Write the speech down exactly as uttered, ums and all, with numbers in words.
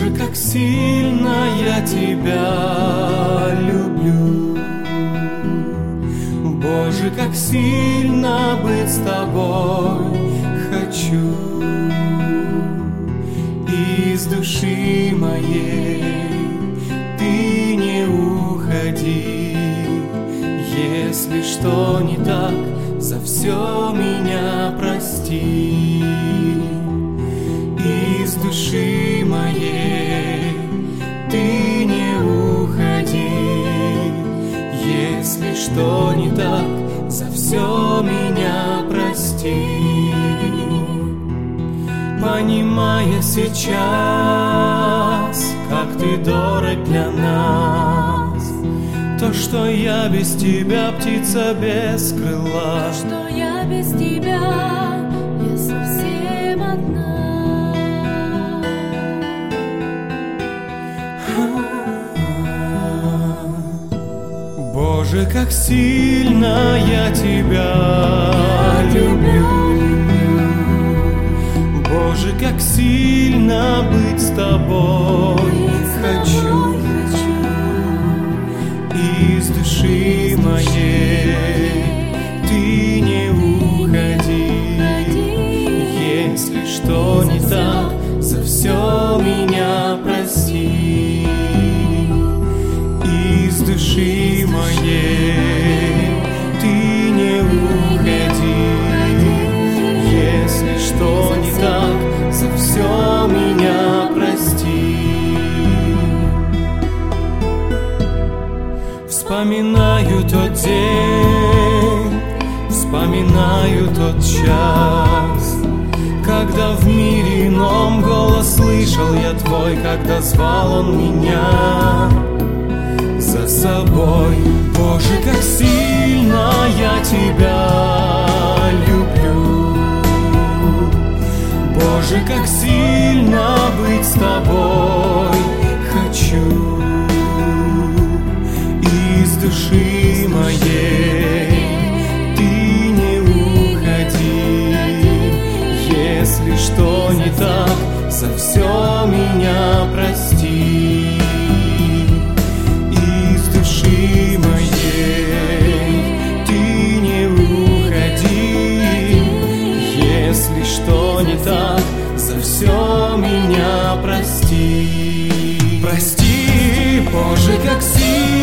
Боже, как сильно я Тебя люблю. Боже, как сильно быть с Тобой хочу. Из души моей Ты не уходи. Если что не так, за все меня прости. Из души моей Ты не уходи. Если что не так, за все меня прости. Понимая сейчас, как Ты дорог для нас, то, что я без Тебя птица без крыла, что я без Тебя, я совсем одна. Боже, как сильно я Тебя люблю. Боже, как сильно быть с Тобой хочу. Из души моей Ты не уходи. Если что не так, за все меня прости. Из души моей Ты не уходи. Если что не так, за все меня прости. Вспоминаю тот день, вспоминаю тот час, когда в мире ином голос слышал я Твой, когда звал Он меня за собой. Боже, как сильно я Тебя люблю. Боже, как сильно быть с Тобой хочу. Из души моей Ты не уходи. Если что не так, за все меня прости. Из души моей Ты не уходи. Если что не так, за все меня прости. Прости, Боже, как сильно